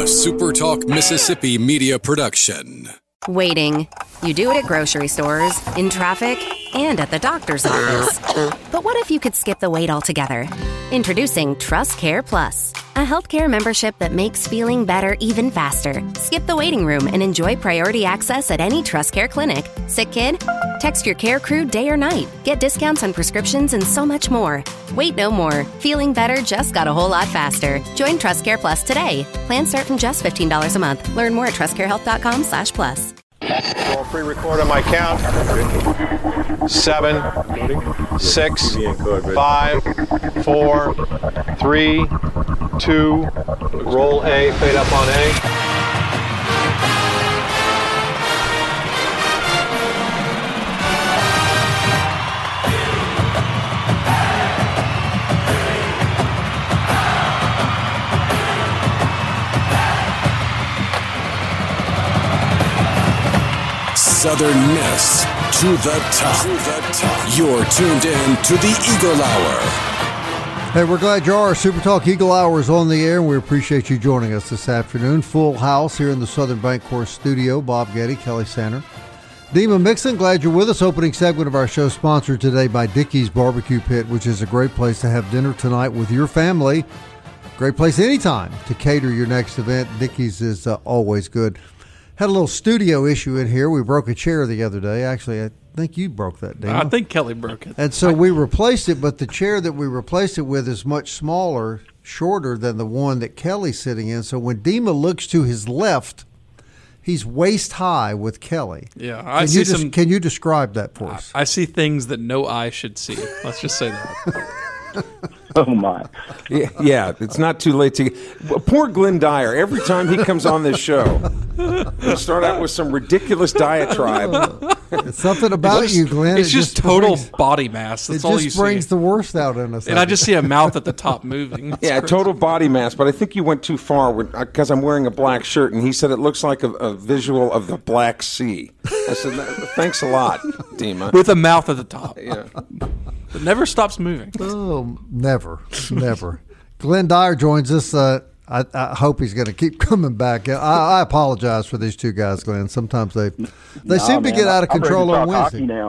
SuperTalk Mississippi media production. Waiting. You do it at grocery stores, in traffic, and at the doctor's office. But what if you could skip the wait altogether? Introducing TrustCare Plus, a healthcare membership that makes feeling better even faster. Skip the waiting room and enjoy priority access at any TrustCare clinic. Sick kid? Text your care crew day or night. Get discounts on prescriptions and so much more. Wait no more. Feeling better just got a whole lot faster. Join TrustCare Plus today. Plans start from just $15 a month. Learn more at trustcarehealth.com/plus. I'll pre-record on my count. 7, 6, 5, 4, 3, 2. Roll A, fade up on A. Southern Miss to the top. You're tuned in to the Eagle Hour. Hey, we're glad you are. Super Talk Eagle Hour is on the air, and we appreciate you joining us this afternoon. Full house here in the Southern Bancorp studio. Bob Getty, Kelly Sander, Dima Mixon, glad you're with us. Opening segment of our show sponsored today by Dickey's Barbecue Pit, which is a great place to have dinner tonight with your family. Great place anytime to cater your next event. Dickey's is always good. Had a little studio issue in here. We broke a chair the other day. Actually, I think you broke that, Dana. I think Kelly broke it. And so we replaced it, but the chair that we replaced it with is much smaller, shorter than the one that Kelly's sitting in. So when Dima looks to his left, he's waist high with Kelly. Yeah, Can you describe that for us? I see things that no eye should see. Let's just say that. Oh, my. Yeah, it's not too late to poor Glenn Dyer. Every time he comes on this show, he'll start out with some ridiculous diatribe. It's something about you, Glenn. It's just total body mass. That's all you see. It just brings the worst out in us. And I just see a mouth at the top moving. That's crazy. Total body mass. But I think you went too far because I'm wearing a black shirt, and he said it looks like a visual of the Black Sea. I said, thanks a lot, Dima. With a mouth at the top. Yeah. It never stops moving. Oh, never. Glenn Dyer joins us. I hope he's going to keep coming back. I apologize for these two guys, Glenn. Sometimes they seem to get out of control on Wednesday. Now.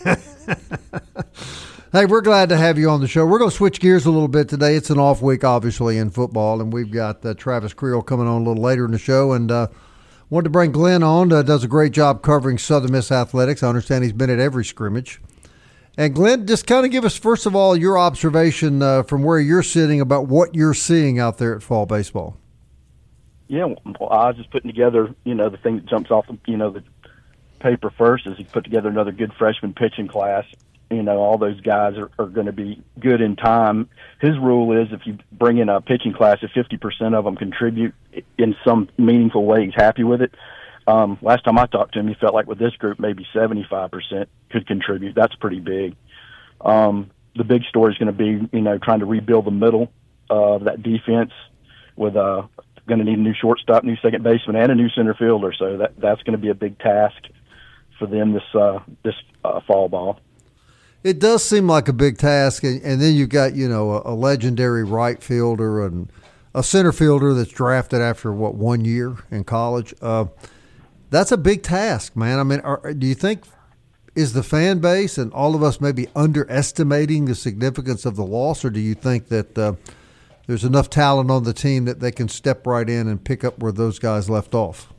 Hey, we're glad to have you on the show. We're going to switch gears a little bit today. It's an off week, obviously, in football, and we've got Travis Creel coming on a little later in the show. And wanted to bring Glenn on. Does a great job covering Southern Miss athletics. I understand he's been at every scrimmage. And Glenn, just kind of give us, first of all, your observation from where you're sitting about what you're seeing out there at fall baseball. Yeah, well, I was just putting together, the thing that jumps off the paper first is he put together another good freshman pitching class. All those guys are going to be good in time. His rule is if you bring in a pitching class, if 50% of them contribute in some meaningful way, he's happy with it. Last time I talked to him, he felt like with this group, maybe 75% could contribute. That's pretty big. The big story is going to be, trying to rebuild the middle of that defense with going to need a new shortstop, new second baseman, and a new center fielder. So that's going to be a big task for them this fall ball. It does seem like a big task, and then you've got, a legendary right fielder and a center fielder that's drafted after, 1 year in college. That's a big task, man. I mean, do you think is the fan base and all of us maybe underestimating the significance of the loss, or do you think that there's enough talent on the team that they can step right in and pick up where those guys left off?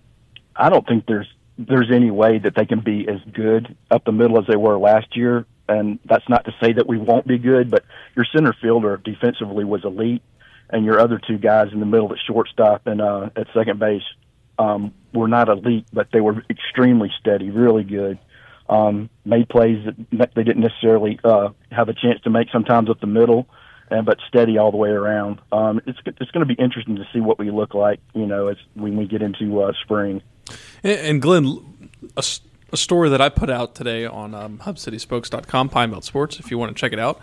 I don't think there's any way that they can be as good up the middle as they were last year, and that's not to say that we won't be good, but your center fielder defensively was elite, and your other two guys in the middle at shortstop and at second base were not elite, but they were extremely steady, really good. Made plays that they didn't necessarily have a chance to make sometimes up the middle, but steady all the way around. It's going to be interesting to see what we look like, as when we get into spring. And Glenn, a story that I put out today on HubCitySpokes.com, Pine Belt Sports, if you want to check it out,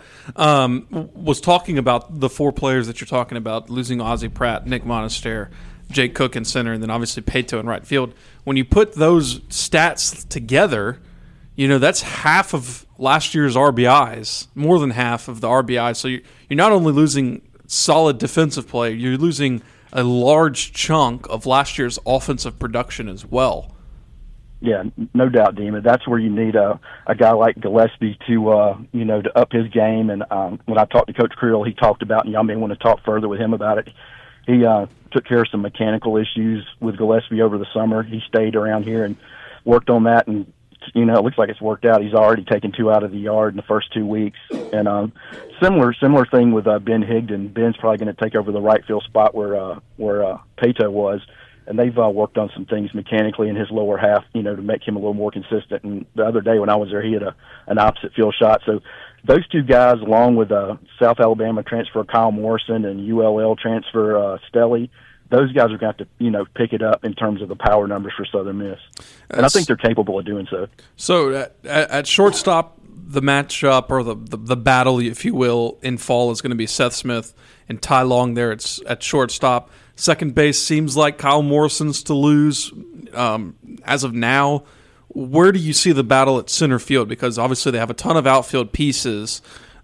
was talking about the four players that you're talking about, losing Ozzie Pratt, Nick Monaster, Jake Cook in center, and then obviously Pato in right field. When you put those stats together, that's half of last year's RBIs, more than half of the RBIs. So you're not only losing solid defensive play, you're losing a large chunk of last year's offensive production as well. Yeah, no doubt, Dima. That's where you need a guy like Gillespie to to up his game. And when I talked to Coach Creel, he talked about, and y'all may want to talk further with him about it. He took care of some mechanical issues with Gillespie over the summer. He stayed around here and worked on that, and it looks like it's worked out. He's already taken 2 out of the yard in the first 2 weeks. And similar thing with Ben Higdon. Ben's probably going to take over the right field spot where Pato was. And they've worked on some things mechanically in his lower half, to make him a little more consistent. And the other day when I was there, he had an opposite field shot. So those 2 guys, along with South Alabama transfer Kyle Morrison and ULL transfer Stelly, those guys are going to have to, pick it up in terms of the power numbers for Southern Miss. And I think they're capable of doing so. So at shortstop, the matchup or the battle, if you will, in fall is going to be Seth Smith and Ty Long there at shortstop. Second base seems like Kyle Morrison's to lose as of now. Where do you see the battle at center field? Because obviously they have a ton of outfield pieces.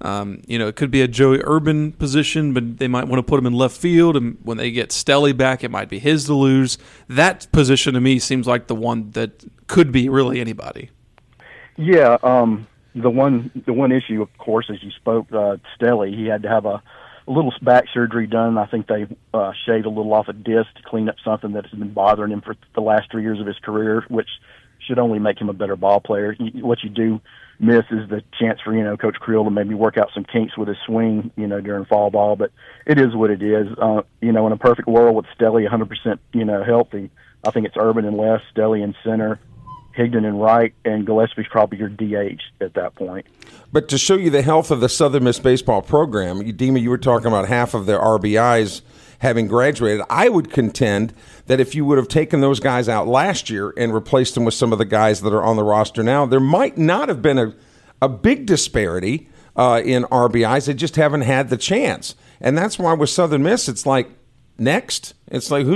It could be a Joey Urban position, but they might want to put him in left field. And when they get Stelly back, it might be his to lose. That position to me seems like the one that could be really anybody. Yeah, the one issue, of course, as you spoke, Stelly, he had to have a little back surgery done. I think they shaved a little off a disc to clean up something that has been bothering him for the last 3 years of his career, which should only make him a better ball player. What you do miss is the chance for, Coach Creel to maybe work out some kinks with his swing, during fall ball, but it is what it is. In a perfect world with Stelly 100%, healthy, I think it's Urban in left, Stelly in center, Higdon in right, and Gillespie's probably your DH at that point. But to show you the health of the Southern Miss baseball program, Dima, you were talking about half of their RBIs having graduated. I would contend that if you would have taken those guys out last year and replaced them with some of the guys that are on the roster now, there might not have been a big disparity in RBIs. They just haven't had the chance. And that's why with Southern Miss, it's like next. It's like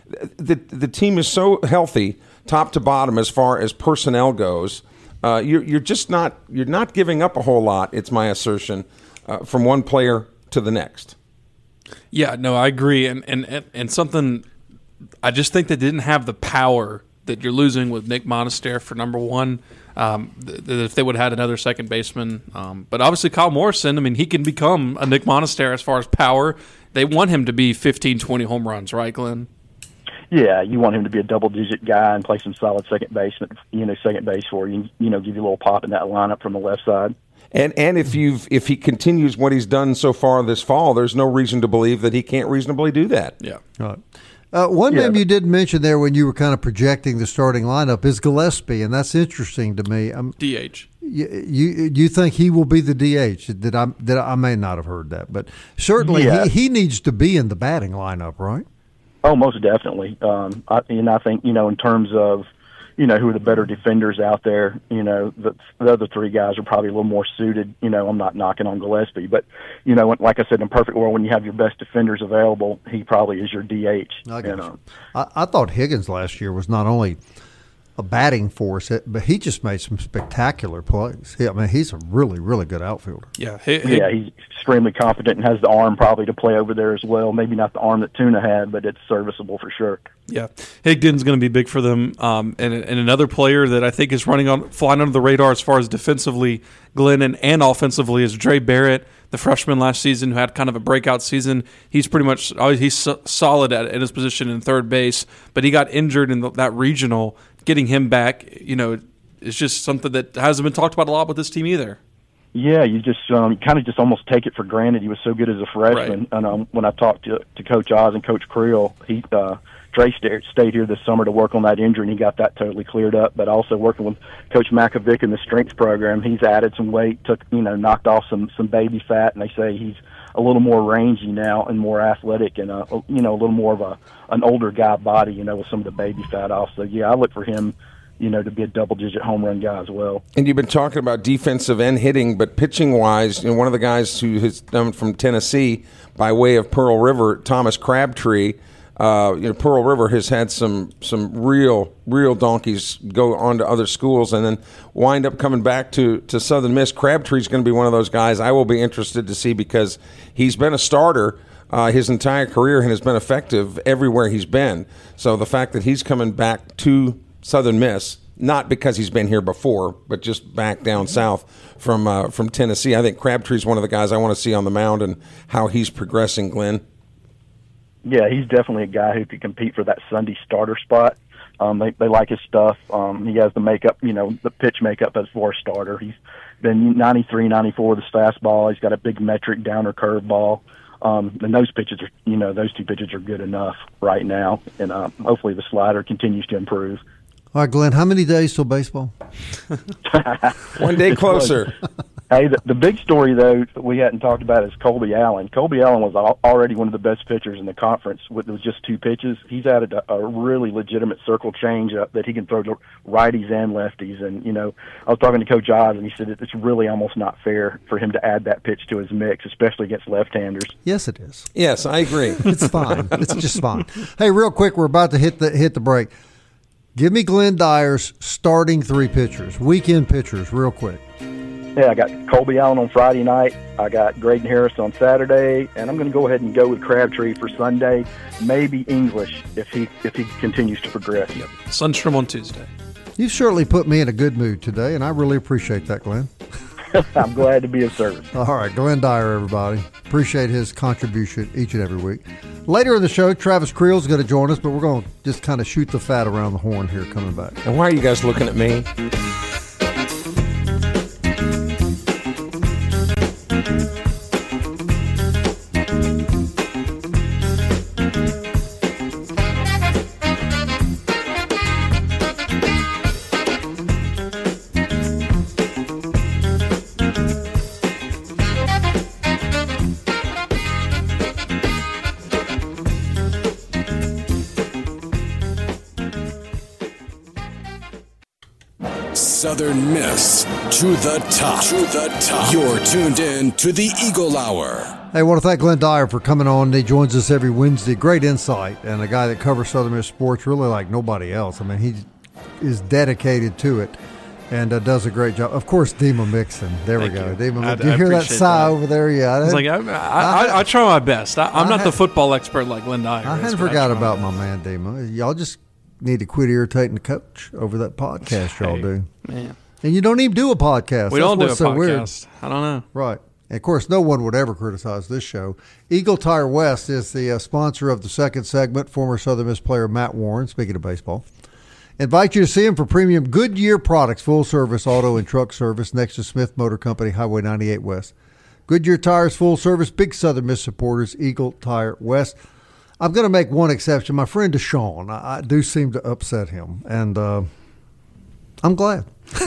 the team is so healthy top to bottom as far as personnel goes. You're not giving up a whole lot, it's my assertion, from one player to the next. Yeah, no, I agree. And something, I just think they didn't have the power that you're losing with Nick Monaster for number one. If they would have had another second baseman. But obviously Kyle Morrison, he can become a Nick Monaster as far as power. They want him to be 15, 20 home runs, right, Glenn? Yeah, you want him to be a double-digit guy and play some solid second base for you. Give you a little pop in that lineup from the left side. And if he continues what he's done so far this fall, there's no reason to believe that he can't reasonably do that. Yeah. All right. One name you did mention there when you were kind of projecting the starting lineup is Gillespie, and that's interesting to me. DH. You think he will be the DH? That I may not have heard that, but certainly he needs to be in the batting lineup, right? Oh, most definitely. I think, in terms of, who are the better defenders out there, the other 3 guys are probably a little more suited. I'm not knocking on Gillespie, but, like I said, in a perfect world, when you have your best defenders available, he probably is your DH. I thought Higgins last year was not only a batting force, but he just made some spectacular plays. He's a really, really good outfielder. Yeah, he's extremely confident and has the arm probably to play over there as well. Maybe not the arm that Tuna had, but it's serviceable for sure. Yeah, Higdon's going to be big for them. And another player that I think is flying under the radar as far as defensively, Glenn, and offensively is Dre Barrett, the freshman last season who had kind of a breakout season. He's pretty much solid in his position in third base, but he got injured in that regional. Getting him back, is just something that hasn't been talked about a lot with this team either. Yeah, you just kind of just almost take it for granted. He was so good as a freshman. Right. And when I talked to Coach Oz and Coach Creel, Dre stayed here this summer to work on that injury, and he got that totally cleared up. But also working with Coach Makovic in the strength program, he's added some weight, knocked off some baby fat, and they say he's a little more rangy now and more athletic and a little more of an older guy body, with some of the baby fat off. So I look for him, to be a double-digit home run guy as well. And you've been talking about defensive and hitting, but pitching-wise, one of the guys who has come from Tennessee by way of Pearl River, Thomas Crabtree. Pearl River has had some real donkeys go on to other schools and then wind up coming back to Southern Miss. Crabtree's going to be one of those guys I will be interested to see because he's been a starter his entire career and has been effective everywhere he's been. So the fact that he's coming back to Southern Miss, not because he's been here before, but just back down south from Tennessee, I think Crabtree's one of the guys I want to see on the mound and how he's progressing, Glenn. Yeah, he's definitely a guy who could compete for that Sunday starter spot. They like his stuff. He has the makeup, the pitch makeup as for a starter. He's been 93, 94 with his fastball. He's got a big metric downer curveball. And those pitches are, those two pitches are good enough right now. And hopefully the slider continues to improve. All right, Glenn, how many days till baseball? One day closer. Hey, the big story, though, that we hadn't talked about is Colby Allen. Colby Allen was already one of the best pitchers in the conference with just 2 pitches. He's added a really legitimate circle change up that he can throw to righties and lefties. And, I was talking to Coach Oz, and he said it's really almost not fair for him to add that pitch to his mix, especially against left-handers. Yes, it is. Yes, I agree. It's fine. It's just fine. Hey, real quick, we're about to hit the break. Give me Glenn Dyer's starting 3 pitchers, weekend pitchers, real quick. Yeah, I got Colby Allen on Friday night. I got Graydon Harris on Saturday, and I'm going to go ahead and go with Crabtree for Sunday. Maybe English if he continues to progress. Yep. Sundstrom on Tuesday. You've certainly put me in a good mood today, and I really appreciate that, Glenn. I'm glad to be of service. All right, Glenn Dyer, everybody. Appreciate his contribution each and every week. Later in the show, Travis Creel is going to join us, but we're going to just kind of shoot the fat around the horn here coming back. And why are you guys looking at me? Southern Miss to the top. To the top. You're tuned in to the Eagle Hour. Hey, I want to thank Glenn Dyer for coming on. He joins us every Wednesday. Great insight, and a guy that covers Southern Miss sports really like nobody else. I mean, he is dedicated to it and does a great job. Of course, Dima Mixon. There Thank we go. you. Did you hear that sigh over there? Yeah. I was like, I try my best. I'm not the football expert like Glenn Dyer. I hadn't forgot about my man, Dima. Y'all just need to quit irritating the coach over that podcast y'all do. Man. And you don't even do a podcast. We don't do a podcast. I don't know. Right. And of course, no one would ever criticize this show. Eagle Tire West is the sponsor of the second segment. Former Southern Miss player Matt Warren, speaking of baseball. Invite you to see him for premium Goodyear products, full service auto and truck service next to Smith Motor Company, Highway 98 West. Goodyear Tires, full service, big Southern Miss supporters, Eagle Tire West. I'm going to make one exception. My friend Deshaun, I do seem to upset him, and I'm glad.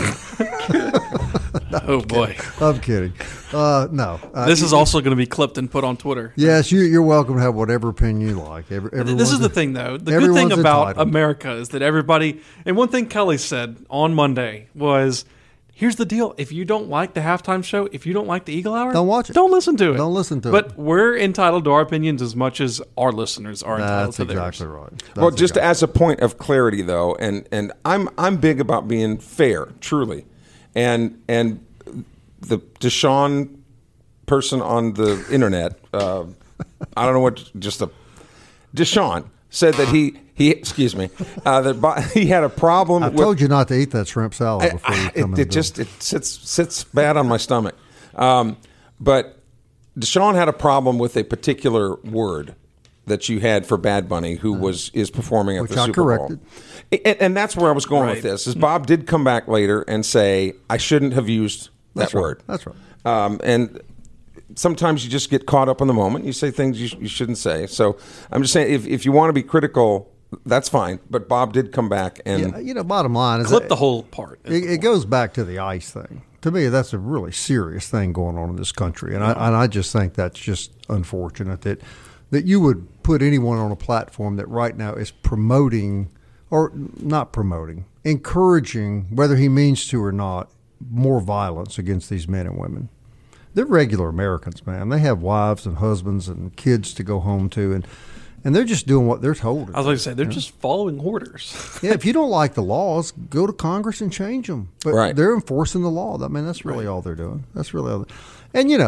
Oh, boy. I'm kidding. No. This is also going to be clipped and put on Twitter. Yes, you're welcome to have whatever opinion you like. This is the thing, though. The good thing about America is that everybody – and one thing Kelly said on Monday was – here's the deal. If you don't like the halftime show, if you don't like the Eagle Hour, don't watch it. Don't listen to it. Don't listen to it. But we're entitled to our opinions as much as our listeners are entitled to theirs. That's exactly right. Well, just as a point of clarity, though, and I'm big about being fair, truly, and the Deshaun person on the internet, I don't know what, Deshaun said that he excuse me, that he had a problem. I told you not to eat that shrimp salad before you come in. It sits bad on my stomach. But Deshaun had a problem with a particular word that you had for Bad Bunny, who is performing at the Super Bowl. And that's where I was going with this. Is Bob did come back later and say I shouldn't have used that word. That's right. And sometimes you just get caught up in the moment. You say things you shouldn't say. So I'm just saying, if you want to be critical, that's fine. But Bob did come back and bottom line is clip the whole part. It goes back to the ICE thing. To me, that's a really serious thing going on in this country, and I just think that's just unfortunate that you would put anyone on a platform that right now is promoting, or not promoting, encouraging, whether he means to or not, more violence against these men and women. They're regular Americans, man. They have wives and husbands and kids to go home to, and they're just doing what they're told. I was going to say, they're just following orders. Yeah, if you don't like the laws, go to Congress and change them. But they're enforcing the law. I mean, that's really all they're doing. That's really all. And,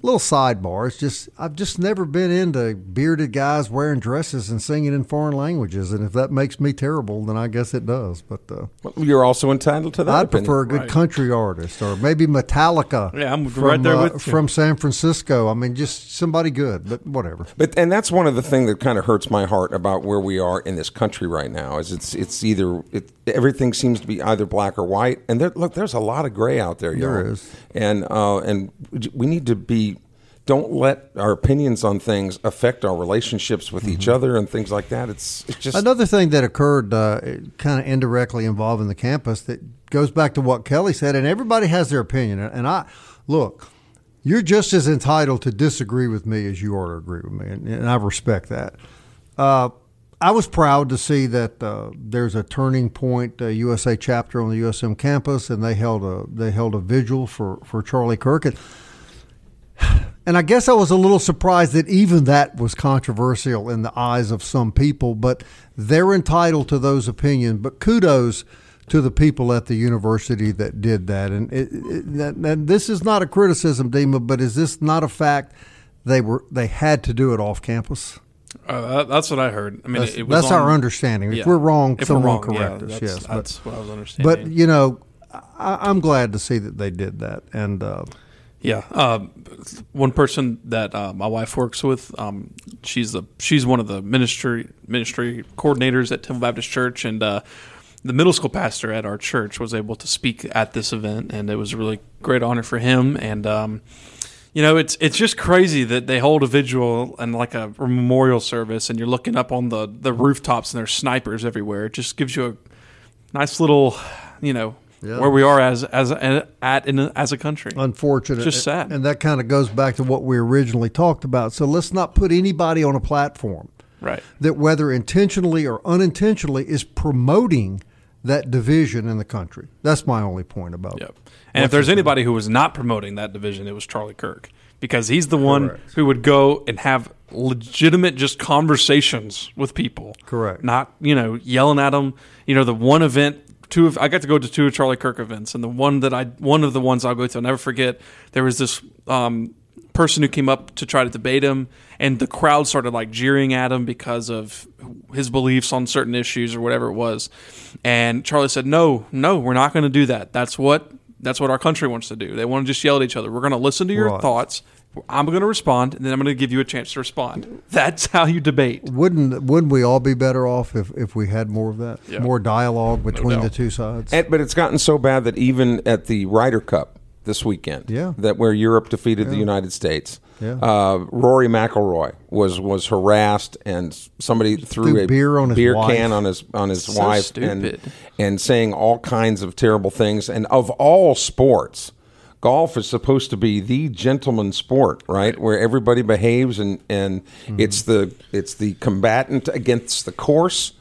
little sidebar. It's just I've just never been into bearded guys wearing dresses and singing in foreign languages, and if that makes me terrible, then I guess it does. But well, you're also entitled to that. I'd opinion. prefer a good country artist, or maybe Metallica. Yeah, I'm right there with you. From San Francisco. I mean, just somebody good, but whatever. And that's one of the things that kind of hurts my heart about where we are in this country right now. Is it's either everything seems to be either black or white, and there's a lot of gray out there. There y'all. is, and we need to be. Don't let our opinions on things affect our relationships with each other and things like that. It's just another thing that occurred kind of indirectly involving the campus that goes back to what Kelly said, and everybody has their opinion. And look, you're just as entitled to disagree with me as you are to agree with me, and I respect that. I was proud to see that there's a Turning Point USA chapter on the USM campus, and they held a vigil for Charlie Kirk. And I guess I was a little surprised that even that was controversial in the eyes of some people, but they're entitled to those opinions. But kudos to the people at the university that did that. And this is not a criticism, Dima, but is this not a fact? They had to do it off campus. That's what I heard. I mean, that's our understanding. If we're wrong, someone correct us. Yes, that's what I was understanding. But you know, I'm glad to see that they did that. And one person that my wife works with, she's one of the ministry coordinators at Temple Baptist Church, and the middle school pastor at our church was able to speak at this event, and it was a really great honor for him. And it's just crazy that they hold a vigil and like a memorial service, and you're looking up on the rooftops and there's snipers everywhere. It just gives you a nice little, where we are as a country. Unfortunate. Just sad. And that kind of goes back to what we originally talked about. So let's not put anybody on a platform that, whether intentionally or unintentionally, is promoting that division in the country. That's my only point about it. Yep. And if there's anybody who was not promoting that division, it was Charlie Kirk, because he's the one who would go and have legitimate just conversations with people. Correct. Not, yelling at them. The one event, I got to go to 2 Charlie Kirk events, and one of the ones I'll go to, I'll never forget, there was this person who came up to try to debate him, and the crowd started like jeering at him because of his beliefs on certain issues or whatever it was. And Charlie said, no, we're not going to do that. That's what our country wants to do. They want to just yell at each other. We're going to listen to your thoughts. I'm going to respond, and then I'm going to give you a chance to respond. That's how you debate. Wouldn't we all be better off if we had more of that, more dialogue between the two sides? But it's gotten so bad that even at the Ryder Cup this weekend, that where Europe defeated the United States, Rory McIlroy was harassed, and somebody threw a beer can on his wife, and saying all kinds of terrible things. And of all sports, golf is supposed to be the gentleman's sport, right? Where everybody behaves, and it's the combatant against the course.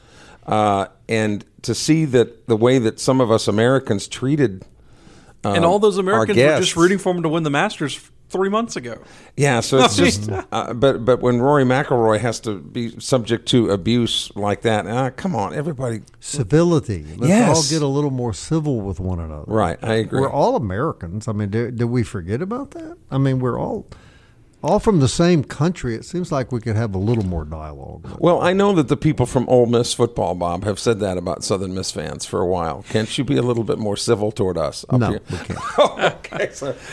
And to see that the way that some of us Americans treated and all those Americans were just rooting for him to win the Masters 3 months ago. Yeah, so it's just but when Rory McIlroy has to be subject to abuse like that, come on, everybody. Civility. Let's all get a little more civil with one another. Right, I agree. We're all Americans. I mean, do we forget about that? I mean, we're all from the same country. It seems like we could have a little more dialogue. Well, I know that the people from Ole Miss football, Bob, have said that about Southern Miss fans for a while. Can't you be a little bit more civil toward us up here? We can't. Okay,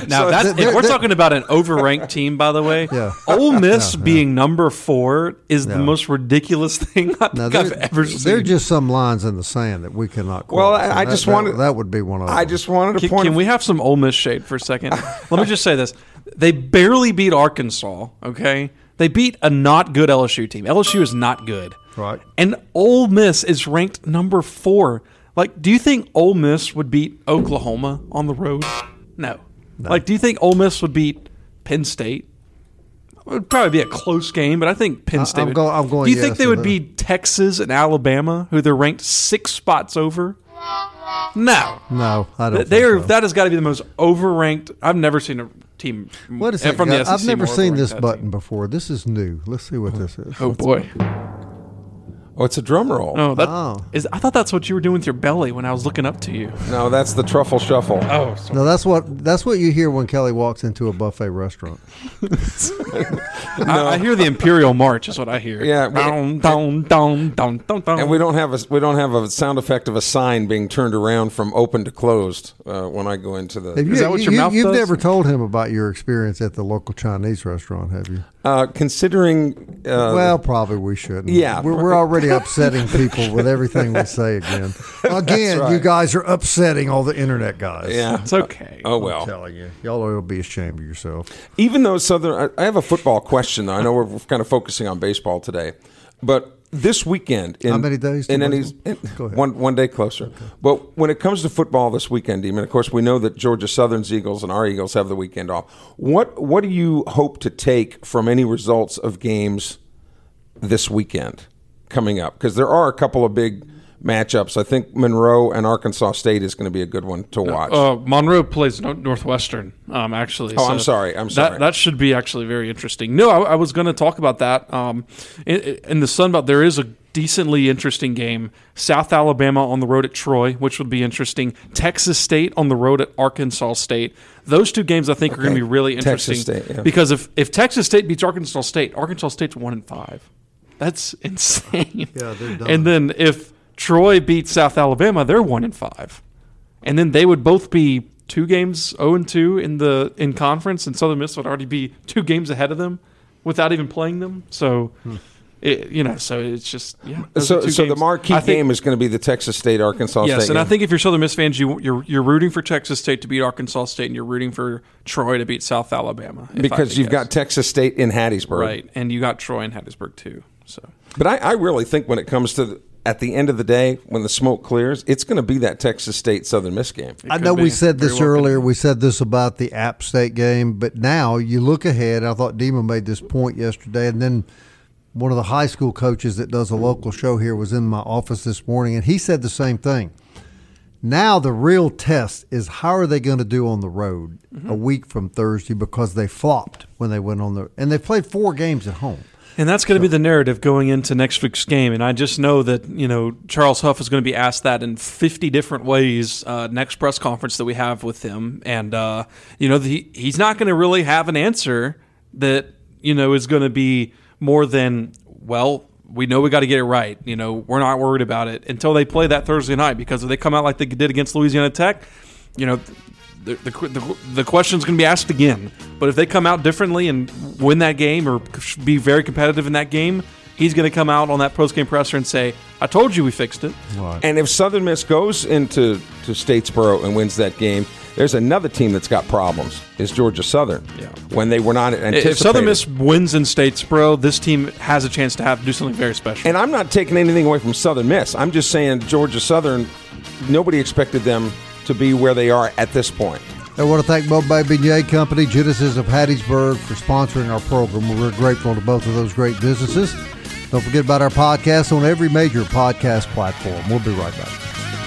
if we're talking about an overranked team, by the way, Ole Miss being number 4 is the most ridiculous thing I've ever seen. There are just some lines in the sand that we cannot cross. Well, I just wanted that would be one of them. I just wanted to point. Can we have some Ole Miss shade for a second? Let me just say this. They barely beat Arkansas, okay? They beat a not good LSU team. LSU is not good. Right. And Ole Miss is ranked number 4. Like, do you think Ole Miss would beat Oklahoma on the road? No. Like, do you think Ole Miss would beat Penn State? It would probably be a close game, but I think Penn State would. I'm going do you think they would beat Texas and Alabama, who they're ranked 6 spots over? No. No, I don't think so. That has got to be the most overranked. I've never seen a team what is it, from the SEC. I've never seen this button before. This is new. Let's see what this is. Oh, boy. Oh, it's a drum roll. Oh, I thought that's what you were doing with your belly when I was looking up to you. No, that's the truffle shuffle. Oh, sorry. No, that's what you hear when Kelly walks into a buffet restaurant. I hear the Imperial March is what I hear. Yeah, Down, down, down, down, down, down. And we don't have a sound effect of a sign being turned around from open to closed when I go into the. Is that what your mouth You've does? never told him about your experience at the local Chinese restaurant, have you? Considering. Well, probably we shouldn't. Yeah. We're already upsetting people with everything we say again. Again, right. you guys are upsetting all the internet guys. Yeah, It's okay. Oh I'm well. telling you, y'all will be ashamed of yourself. Even though Southern, I have a football question though. I know we're kind of focusing on baseball today, but this weekend, How many days to Go ahead. One day closer. Okay. But when it comes to football this weekend, Demon, of course, we know that Georgia Southern's Eagles and our Eagles have the weekend off. What do you hope to take from any results of games this weekend coming up? Because there are a couple of big matchups. I think Monroe and Arkansas State is going to be a good one to watch. Monroe plays Northwestern, actually. Oh, I'm sorry. That should be actually very interesting. No, I was going to talk about that. In the Sun Belt, there is a decently interesting game. South Alabama on the road at Troy, which would be interesting. Texas State on the road at Arkansas State. Those two games I think are going to be really interesting. Texas State, yeah. Because if Texas State beats Arkansas State's 1-5. That's insane. Yeah, they're done. And then if Troy beats South Alabama, they're 1-5, and then they would both be 2 games 0-2 in conference, and Southern Miss would already be 2 games ahead of them without even playing them. So, so it's just So the marquee game is going to be the Texas State Arkansas State. Yes, and game. I think if you're Southern Miss fans, you're rooting for Texas State to beat Arkansas State, and you're rooting for Troy to beat South Alabama because you've got Texas State in Hattiesburg, right, and you got Troy in Hattiesburg too. So, but I really think when it comes to at the end of the day, when the smoke clears, it's going to be that Texas State Southern Miss game. I know we said this earlier. We said this about the App State game, but now you look ahead. I thought Dima made this point yesterday, and then one of the high school coaches that does a local show here was in my office this morning, and he said the same thing. Now the real test is how are they going to do on the road a week from Thursday, because they flopped when they went on and they played 4 games at home. And that's going to be the narrative going into next week's game. And I just know that, Charles Huff is going to be asked that in 50 different ways next press conference that we have with him. And, he's not going to really have an answer that, is going to be more than, well, we know we got to get it right. We're not worried about it until they play that Thursday night, because if they come out like they did against Louisiana Tech, the question's going to be asked again. But if they come out differently and win that game or be very competitive in that game, he's going to come out on that post-game presser and say, I told you we fixed it. Right. And if Southern Miss goes into Statesboro and wins that game, there's another team that's got problems. Is Georgia Southern. Yeah. When they were not anticipated. If Southern Miss wins in Statesboro, this team has a chance to do something very special. And I'm not taking anything away from Southern Miss. I'm just saying Georgia Southern, nobody expected them to be where they are at this point. I want to thank Bombay Beignet Company, Genesis of Hattiesburg, for sponsoring our program. We're grateful to both of those great businesses. Don't forget about our podcast on every major podcast platform. We'll be right back.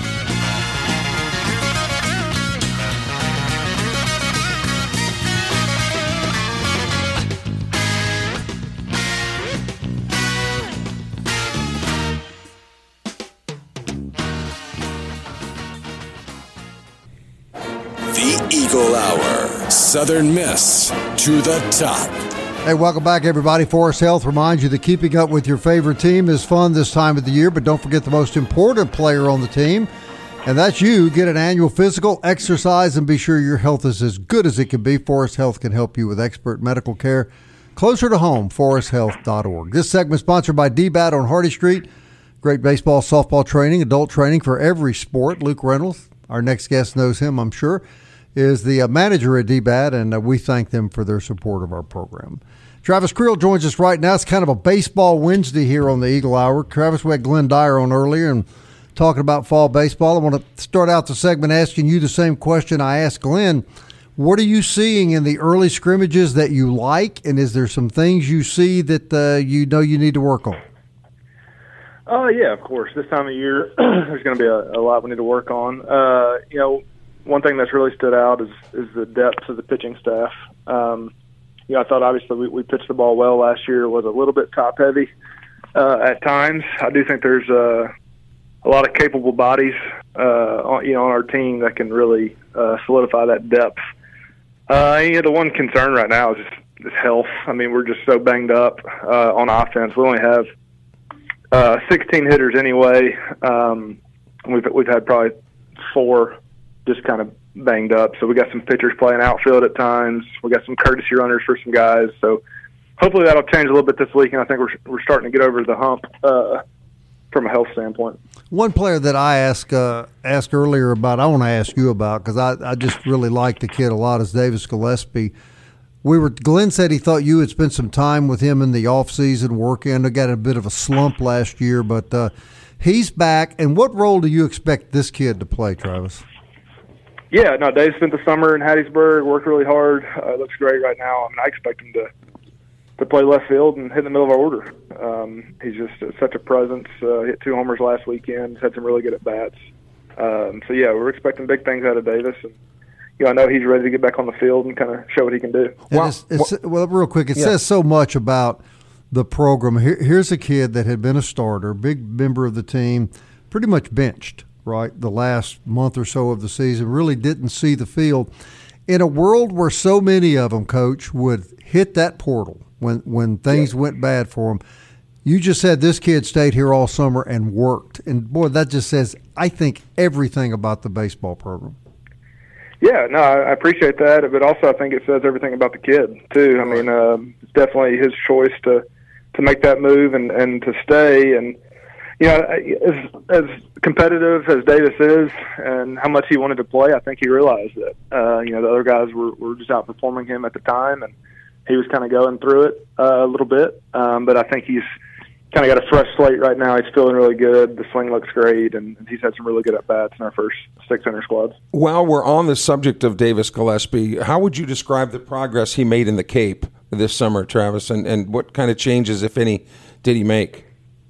The Eagle Hour. Southern Miss to the top. Hey, welcome back, everybody. Forest Health reminds you that keeping up with your favorite team is fun this time of the year, but don't forget the most important player on the team, and that's you. Get an annual physical, exercise, and be sure your health is as good as it can be. Forest Health can help you with expert medical care closer to home. ForestHealth.org. This segment is sponsored by D-Bat on Hardy Street. Great baseball, softball training, adult training for every sport. Luke Reynolds, our next guest knows him, I'm sure, is the manager at D-Bat, and we thank them for their support of our program. Travis Creel joins us right now. It's kind of a baseball Wednesday here on the Eagle Hour. Travis, we had Glenn Dyer on earlier and talking about fall baseball. I want to start out the segment asking you the same question I asked Glenn. What are you seeing in the early scrimmages that you like, and is there some things you see that you know you need to work on? Yeah, of course. This time of year, there's going to be a lot we need to work on. One thing that's really stood out is the depth of the pitching staff. I thought obviously we pitched the ball well last year. It was a little bit top heavy, at times. I do think there's a lot of capable bodies, on our team that can really solidify that depth. The one concern right now is just health. I mean, we're just so banged up on offense. We only have 16 hitters anyway. We've had probably 4 just kind of banged up. So we got some pitchers playing outfield at times. We got some courtesy runners for some guys. So hopefully that'll change a little bit this week, and I think we're starting to get over the hump from a health standpoint. One player that I asked earlier about, I want to ask you about because I just really like the kid a lot, is Davis Gillespie. Glenn said he thought you had spent some time with him in the offseason working. I got a bit of a slump last year, but he's back. And what role do you expect this kid to play, Travis? Yeah, no, Dave spent the summer in Hattiesburg, worked really hard. Looks great right now. I mean, I expect him to play left field and hit in the middle of our order. He's just such a presence. Hit 2 homers last weekend. Had some really good at-bats. So, yeah, we're expecting big things out of Davis. And, I know he's ready to get back on the field and kind of show what he can do. Well, real quick, it says so much about the program. Here's a kid that had been a starter, big member of the team, pretty much benched, right, the last month or so of the season, really didn't see the field. In a world where so many of them, Coach, would hit that portal when things went bad for them, you just said this kid stayed here all summer and worked. And, boy, that just says, I think, everything about the baseball program. Yeah, no, I appreciate that, but also I think it says everything about the kid, too. I mean, it's definitely his choice to make that move and to stay. And, as competitive as Davis is and how much he wanted to play, I think he realized that. The other guys were just outperforming him at the time, and he was kind of going through it a little bit. But I think he's kind of got a fresh slate right now. He's feeling really good. The swing looks great, and he's had some really good at-bats in our first 600 squads. While we're on the subject of Davis Gillespie, how would you describe the progress he made in the Cape this summer, Travis, and what kind of changes, if any, did he make?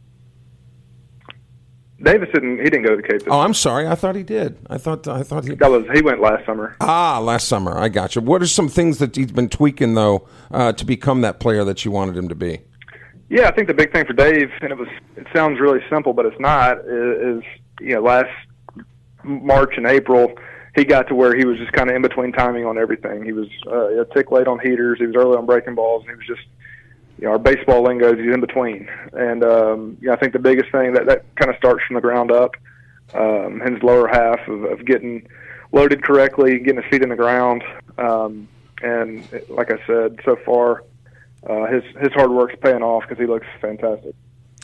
Davis didn't go to the Cape. Oh, I'm sorry. I thought he did. I thought he went last summer. Last summer. I got you. What are some things that he's been tweaking though to become that player that you wanted him to be? Yeah, I think the big thing for Dave, and it sounds really simple, but it's not, is last March and April, he got to where he was just kind of in between timing on everything. He was a tick late on heaters, he was early on breaking balls, and he was just, our baseball lingo is he's in between. And I think the biggest thing that kind of starts from the ground up, his lower half of getting loaded correctly, getting his feet in the ground, and like I said, so far, his hard work's paying off because he looks fantastic.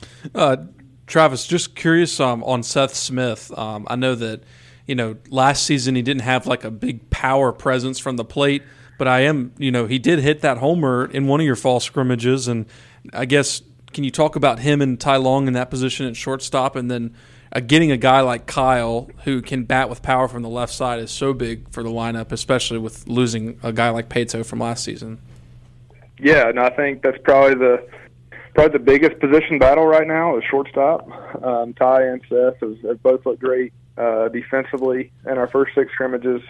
Travis, just curious on Seth Smith. I know that last season he didn't have like a big power presence from the plate, but he did hit that homer in one of your fall scrimmages, and I guess can you talk about him and Ty Long in that position at shortstop, and then getting a guy like Kyle who can bat with power from the left side is so big for the lineup, especially with losing a guy like Pato from last season. Yeah, and I think that's probably the biggest position battle right now is shortstop. Ty and Seth have both looked great defensively in our first 6 scrimmages.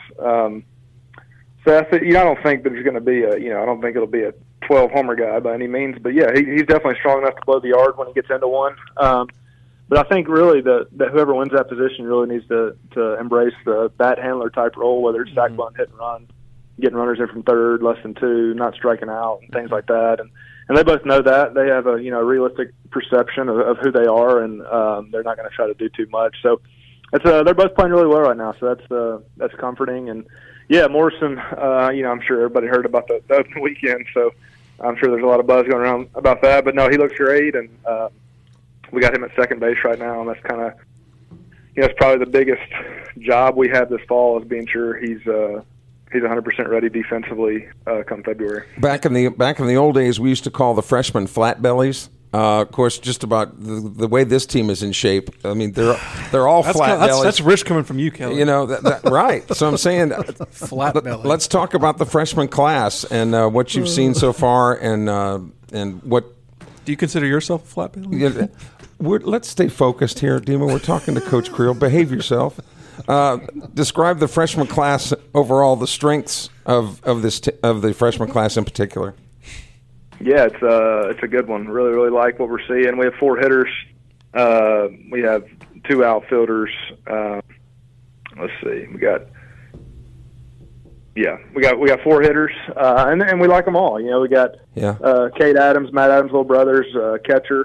Seth, I don't think there's going to be I don't think it'll be a 12 homer guy by any means, but yeah, he's definitely strong enough to blow the yard when he gets into one. But I think really that whoever wins that position really needs to embrace the bat handler type role, whether it's sack bunt, hit and run, getting runners in from third, less than 2, not striking out, and things like that. And they both know that. They have a realistic perception of who they are, and they're not going to try to do too much. So they're both playing really well right now. So that's comforting. And yeah, Morrison, I'm sure everybody heard about the open weekend, so I'm sure there's a lot of buzz going around about that. But no, he looks great, and we got him at second base right now, and that's kind of it's probably the biggest job we have this fall is being sure he's 100% ready defensively come February. Back in the old days, we used to call the freshmen flat bellies. Of course, just about the way this team is in shape. I mean, they're all flat bellies. That's rich coming from you, Kelly. Right. So I'm saying flat belly. Let's talk about the freshman class and what you've seen so far, and what. Do you consider yourself a flat belly? Yeah, let's stay focused here, Dima. We're talking to Coach Creel. Behave yourself. Describe the freshman class overall, the strengths of the freshman class in particular. Yeah, it's a good one. Really, really like what we're seeing. We have 4 hitters. We have 2 outfielders. Let's see. We got 4 hitters, and we like them all. You know, we got Cade Adams, Matt Adams' little brother's catcher.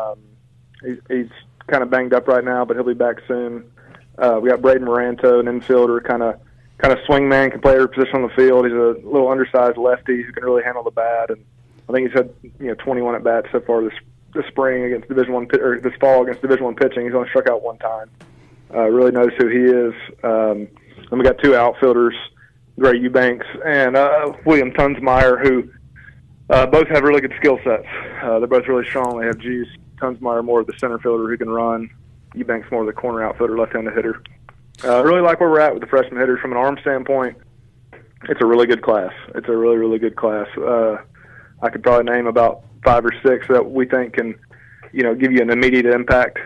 He's kind of banged up right now, but he'll be back soon. We got Braden Moranto, an infielder, kind of swing man, can play every position on the field. He's a little undersized lefty who can really handle the bat, and I think he's had 21 at bats so far this spring against Division I, or this fall against Division I pitching. He's only struck out 1 time. Really knows who he is. And we got 2 outfielders, Gray Eubanks and William Tunsmeyer, who both have really good skill sets. They're both really strong. They have juice. Tunsmeyer more of the center fielder who can run. Eubanks more of the corner outfielder, left-handed hitter. Really like where we're at with the freshman hitters from an arm standpoint. It's a really good class. It's a really, really good class. I could probably name about 5 or 6 that we think can, give you an immediate impact.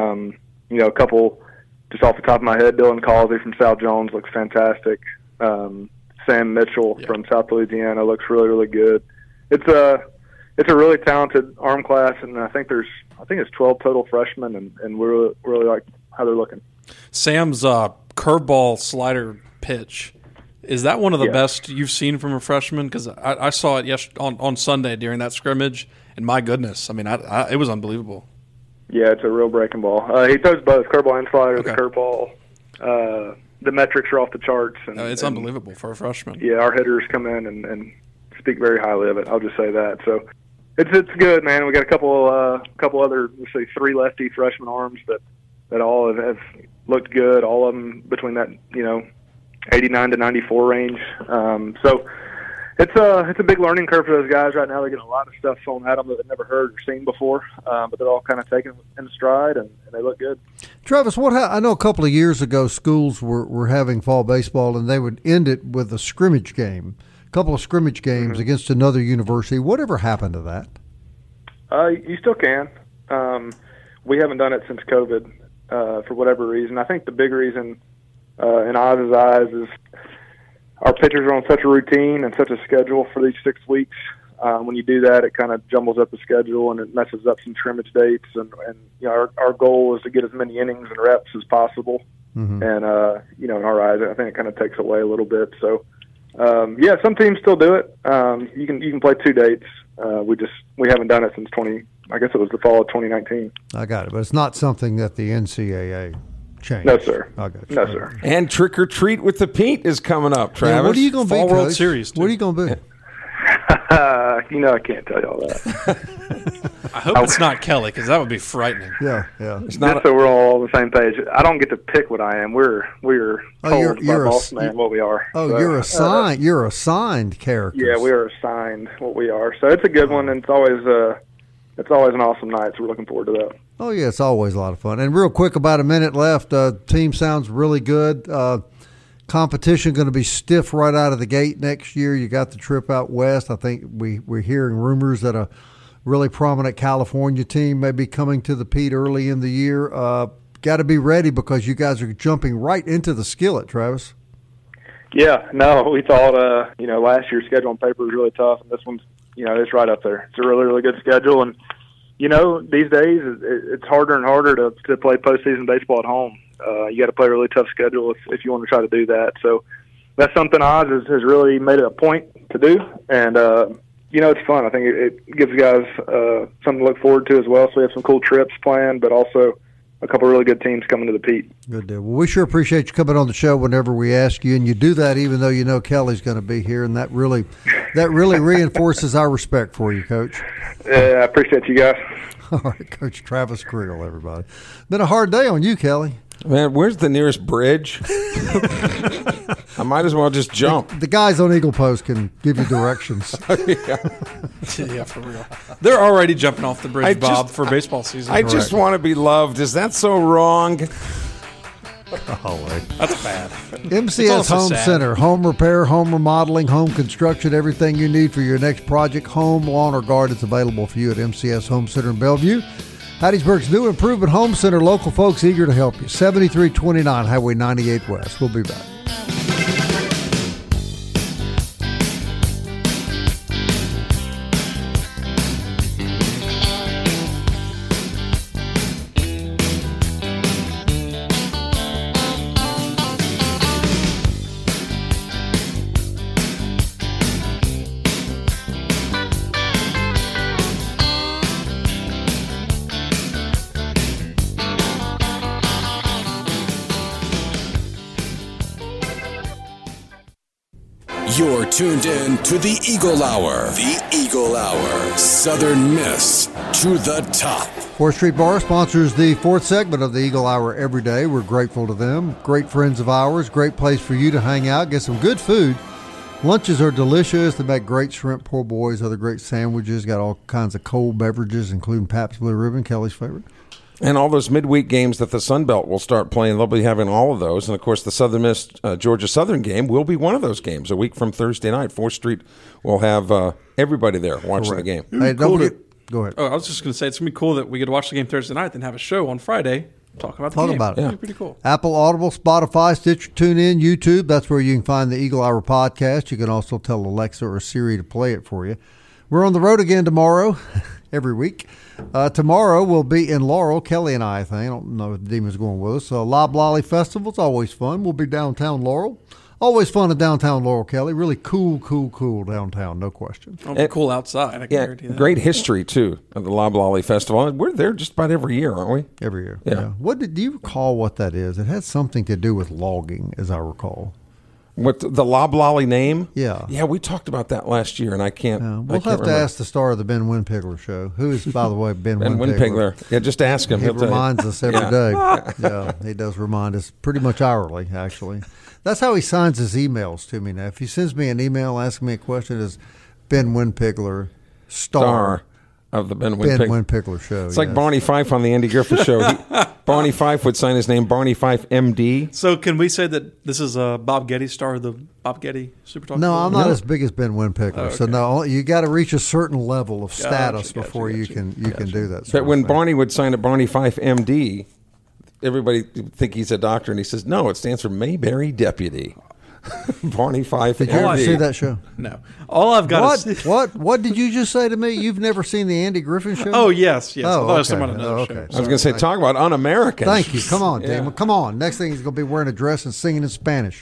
A couple just off the top of my head, Dylan Causey from South Jones looks fantastic. Sam Mitchell from South Louisiana looks really, really good. It's a really talented arm class, and I think it's 12 total freshmen, and we really like how they're looking. Sam's curveball slider pitch, is that one of the best you've seen from a freshman? Because I saw it on Sunday during that scrimmage, and my goodness, I mean, it was unbelievable. Yeah, it's a real breaking ball. He throws both curveball and slider. Okay. The curveball, the metrics are off the charts. And it's unbelievable for a freshman. Yeah, our hitters come in and speak very highly of it. I'll just say that. So it's good, man. We got a couple other, let's say, 3 lefty freshman arms that all have looked good. All of them between that 89 to 94 range. So it's a big learning curve for those guys right now. They're getting a lot of stuff thrown at them that they've never heard or seen before, but they're all kind of taking it in stride, and they look good. Travis, I know a couple of years ago schools were having fall baseball, and they would end it with a scrimmage game, a couple of scrimmage games against another university. Whatever happened to that? You still can. We haven't done it since COVID for whatever reason. I think the big reason in Oz's eyes is our pitchers are on such a routine and such a schedule for these 6 weeks. When you do that, it kind of jumbles up the schedule and it messes up some scrimmage dates. And our goal is to get as many innings and reps as possible. Mm-hmm. And in our eyes, I think it kind of takes away a little bit. So some teams still do it. You can play 2 dates. We haven't done it since I guess it was the fall of 2019. I got it, but it's not something that the NCAA changed. No, sir. I got you. No, sir. And Trick or Treat with the Pete is coming up, Travis. Yeah, what are you going to be, Fall World Coach? Series. What are you going to be? I can't tell you all that. I hope it's not Kelly, because that would be frightening. Yeah. It's not so we're all on the same page. I don't get to pick what I am. We're told by boss man what we are. Oh, so, you're assigned characters. Yeah, we are assigned what we are. So it's a good one, and it's always an awesome night. So we're looking forward to that. Oh yeah, it's always a lot of fun. And real quick, about a minute left. Team sounds really good. Competition going to be stiff right out of the gate next year. You got the trip out west. I think we're hearing rumors that a really prominent California team may be coming to the Pete early in the year. Got to be ready because you guys are jumping right into the skillet, Travis. Yeah, no, we thought last year's schedule on paper was really tough, and this one's it's right up there. It's a really, really good schedule, and these days it's harder and harder to play postseason baseball at home. You got to play a really tough schedule if you want to try to do that. So that's something Oz has really made it a point to do, and it's fun. I think it gives guys something to look forward to as well. So we have some cool trips planned, but also a couple of really good teams coming to the Pete. Good deal. Well, we sure appreciate you coming on the show whenever we ask you, and you do that even though Kelly's going to be here, and that really reinforces our respect for you, Coach. Yeah, I appreciate you guys. All right, Coach Travis Kriegel, everybody. Been a hard day on you, Kelly. Man, where's the nearest bridge? I might as well just jump. The guys on Eagle Post can give you directions. Yeah, for real. They're already jumping off the bridge, Bob, for baseball season. I just want to be loved. Is that so wrong? Oh, wait. That's bad. MCS Home Center. Home repair, home remodeling, home construction, everything you need for your next project, home, lawn, or garden is available for you at MCS Home Center in Bellevue. Hattiesburg's new improvement home center, local folks eager to help you. 7329 Highway 98 West. We'll be back. You're tuned in to the Eagle Hour. The Eagle Hour. Southern Miss to the top. 4th Street Bar sponsors the 4th segment of the Eagle Hour every day. We're grateful to them. Great friends of ours. Great place for you to hang out, get some good food. Lunches are delicious. They make great shrimp po' boys, other great sandwiches. Got all kinds of cold beverages, including Pabst Blue Ribbon, Kelly's favorite. And all those midweek games that the Sun Belt will start playing, they'll be having all of those. And, of course, the Southern Miss Georgia Southern game will be one of those games. A week from Thursday night, 4th Street will have everybody there watching the game. Hey, don't forget. Go ahead. Oh, I was just going to say, it's going to be cool that we get to watch the game Thursday night, then have a show on Friday. Talk about the game. About it. Yeah. Pretty cool. Apple, Audible, Spotify, Stitcher, TuneIn, YouTube. That's where you can find the Eagle Hour podcast. You can also tell Alexa or Siri to play it for you. We're on the road again tomorrow, every week. Tomorrow we'll be in Laurel, Kelly and I think. I don't know if Demon's going with us. So Lob Lolly Festival's always fun. We'll be downtown Laurel. Always fun in downtown Laurel, Kelly. Really cool downtown, no question. Oh, cool outside. I can guarantee that. Great history, too, of the Lob Lolly Festival. We're there just about every year, aren't we? Every year, yeah. Do you recall what that is? It has something to do with logging, as I recall. What, the Lob Lolly name? Yeah. Yeah, we talked about that last year, and I can't We'll have to ask the star of the Ben Winpigler show, who is, by the way, Ben Winpigler. Yeah, just ask him. He reminds us every day. Yeah, he does remind us pretty much hourly, actually. That's how he signs his emails to me now. If he sends me an email asking me a question, it's Ben Winpigler, star of the Ben Winpigler show. It's like Barney Fife on the Andy Griffith Show. Barney Fife would sign his name Barney Fife, MD. So can we say that this is Bob Getty, star of the Bob Getty Super Talk? No, I'm not as big as Ben Winpigler. Oh, okay. So no, you got to reach a certain level of status before you can do that. But when Barney would sign a Barney Fife, MD, everybody would think he's a doctor, and he says, no, it stands for Mayberry Deputy. Barney Fife. Did you ever see that show? No. All I've got is... What did you just say to me? You've never seen the Andy Griffin Show? Oh, yes. Oh, I was talking about another show. I was going to say, talk about un-American. Thank you. Come on, Damon. Come on. Next thing he's going to be wearing a dress and singing in Spanish.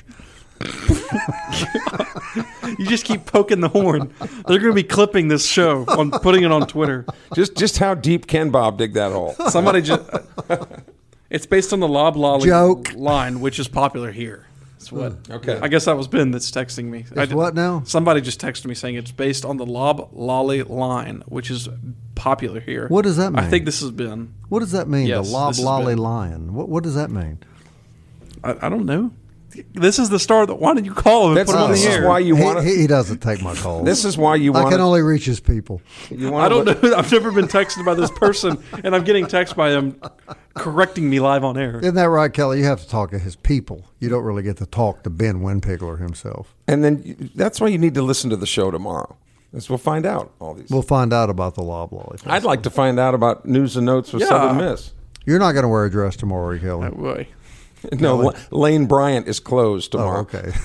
You just keep poking the horn. They're going to be clipping this show, putting it on Twitter. Just how deep can Bob dig that hole? Somebody just... It's based on the Lob Lolly line, which is popular here. That's what. Okay. I guess that was Ben that's texting me. What now? Somebody just texted me saying it's based on the Lob Lolly line, which is popular here. What does that mean? I think this has been. What does that mean? Yes, the Lob Lolly line. What does that mean? I don't know. This is the star that wanted you call him and put him on the air. Why you want he doesn't take my calls. This is why you want. I can only reach his people. I don't know. I've never been texted by this person, and I'm getting text by them correcting me live on air. Isn't that right, Kelly? You have to talk to his people. You don't really get to talk to Ben Winpigler himself. And then that's why you need to listen to the show tomorrow. As we'll find out all these. We'll find out about the Lob Lolly. I'd like to find out about news and notes with Southern Miss. You're not going to wear a dress tomorrow, Kelly. Oh, boy. No, Lane Bryant is closed tomorrow. Oh, okay.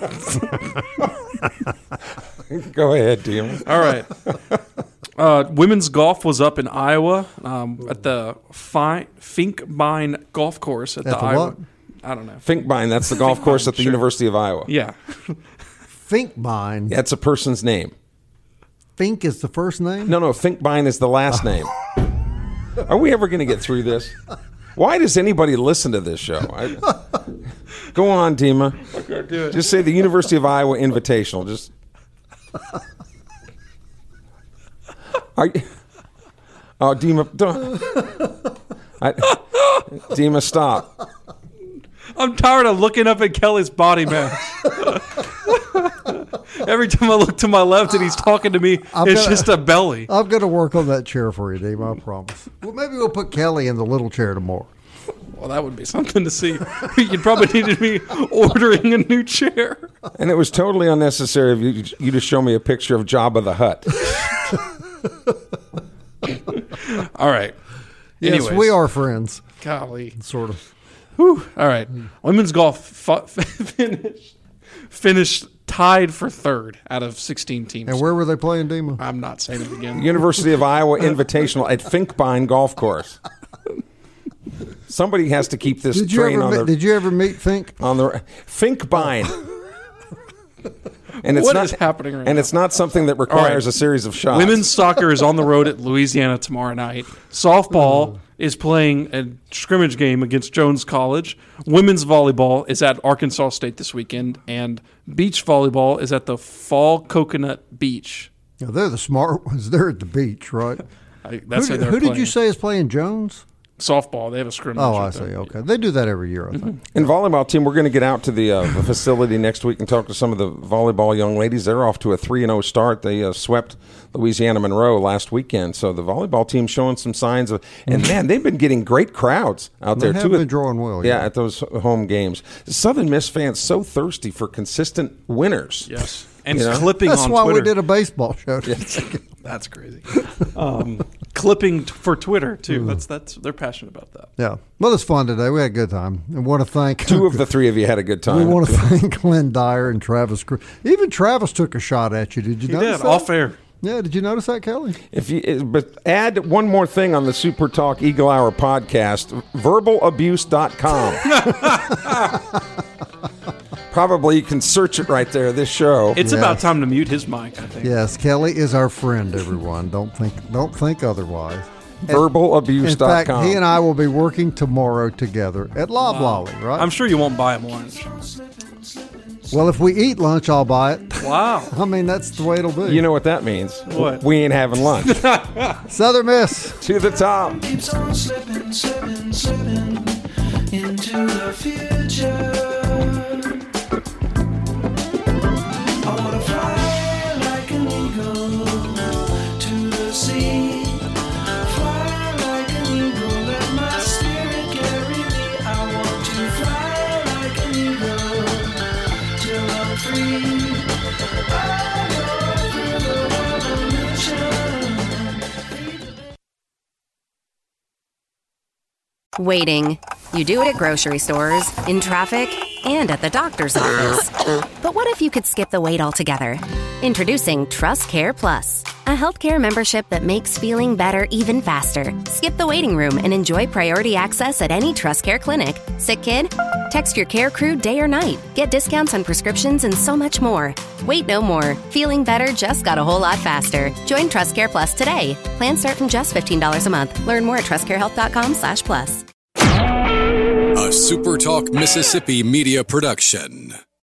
Go ahead, Dean. All right. Women's golf was up in Iowa at the Finkbein Golf Course at the Iowa. What? I don't know. Finkbein, that's the golf course at the University of Iowa. Yeah. Finkbein. That's a person's name. Fink is the first name? No, Finkbein is the last name. Are we ever going to get through this? Why does anybody listen to this show? Go on, Dima. Just say the University of Iowa Invitational. Just. Dima, don't. Dima, stop. I'm tired of looking up at Kelly's body mass. Every time I look to my left and he's talking to me, it's just a belly. I'm going to work on that chair for you, Dave, I promise. Well, maybe we'll put Kelly in the little chair tomorrow. Well, that would be something to see. You'd probably need to be ordering a new chair. And it was totally unnecessary of you to show me a picture of Jabba the Hutt. All right. Yes, Anyways. we are friends. Golly. Sort of. Whew. All right. Women's golf finished tied for third out of 16 teams. And where were they playing, Dima? I'm not saying it again. University of Iowa Invitational at Finkbein Golf Course. Somebody has to keep this train on the... Did you ever meet Fink? On the Finkbein. And it's What not is happening right And now? it's not something that requires a series of shots. Women's soccer is on the road at Louisiana tomorrow night. Softball is playing a scrimmage game against Jones College. Women's volleyball is at Arkansas State this weekend. And beach volleyball is at the Fall Coconut Beach. Yeah, they're the smart ones. They're at the beach, right? Who did you say is playing Jones? Softball. They have a scrimmage. Oh, I see. Okay. They do that every year, I think. And volleyball team, we're going to get out to the facility next week and talk to some of the volleyball young ladies. They're off to a 3-0 start. They swept Louisiana Monroe last weekend. So the volleyball team showing some signs of, and man, they've been getting great crowds out there They too. have been drawing well. Yeah, at those home games. Southern Miss fans so thirsty for consistent winners. Yes. And You know? clipping That's on why Twitter. we did a baseball show. That's crazy. Clipping for Twitter too. That's they're passionate about that. Yeah. Well, it's fun today. We had a good time. And want to thank Two of the three of you had a good time. We want to thank Glenn Dyer and Travis. Even Travis took a shot at you. Did you He notice did that? off air. Yeah. Did you notice that, Kelly? But add one more thing on the Super Talk Eagle Hour podcast, verbalabuse.com. Probably you can search it right there, this show. It's about time to mute his mic, I think. Yes. Kelly is our friend, everyone. Don't think otherwise. Verbalabuse.com. In fact, he and I will be working tomorrow together at Lob Lolly, right? I'm sure you won't buy him lunch. Well, if we eat lunch, I'll buy it. Wow. I mean, that's the way it'll be. You know what that means. What? We ain't having lunch. Southern Miss. To the top. Keeps on slipping, slipping, slipping into the future. I wanna fly like an eagle to the sea. Fly like an eagle, let my spirit carry me. I want to fly like an eagle till I'm free. I go through the revolution. Waiting. You do it at grocery stores, in traffic, and at the doctor's office. But what if you could skip the wait altogether? Introducing Trust Care Plus, a healthcare membership that makes feeling better even faster. Skip the waiting room and enjoy priority access at any Trust Care clinic. Sick kid? Text your care crew day or night. Get discounts on prescriptions and so much more. Wait no more. Feeling better just got a whole lot faster. Join Trust Care Plus today. Plans start from just $15 a month. Learn more at trustcarehealth.com/plus. A SuperTalk Mississippi media production.